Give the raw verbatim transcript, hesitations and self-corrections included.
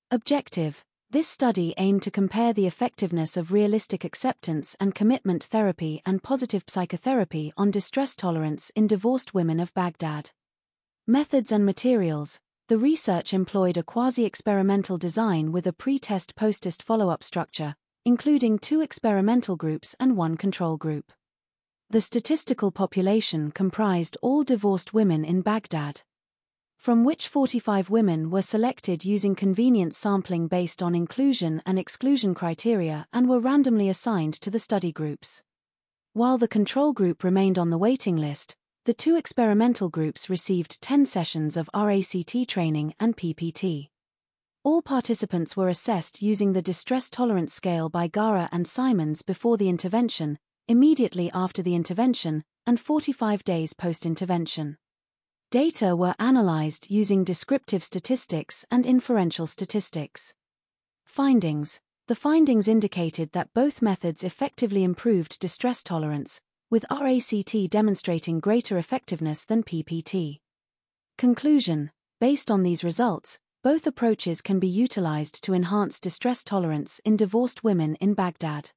Objective: this study aimed to compare the effectiveness of realistic acceptance and commitment therapy and positive psychotherapy on distress tolerance in divorced women of Baghdad. Methods and materials: the research employed a quasi-experimental design with a pre-test post-test follow-up structure, including two experimental groups and one control group. The statistical population comprised all divorced women in Baghdad, from which forty-five women were selected using convenience sampling based on inclusion and exclusion criteria and were randomly assigned to the study groups. While the control group remained on the waiting list, the two experimental groups received ten sessions of R A C T training and P P T. All participants were assessed using the distress tolerance scale by Gara and Simons before the intervention, immediately after the intervention, and forty-five days post-intervention. Data were analyzed using descriptive statistics and inferential statistics. Findings: the findings indicated that both methods effectively improved distress tolerance, with R A C T demonstrating greater effectiveness than P P T. Conclusion: based on these results, both approaches can be utilized to enhance distress tolerance in divorced women in Baghdad.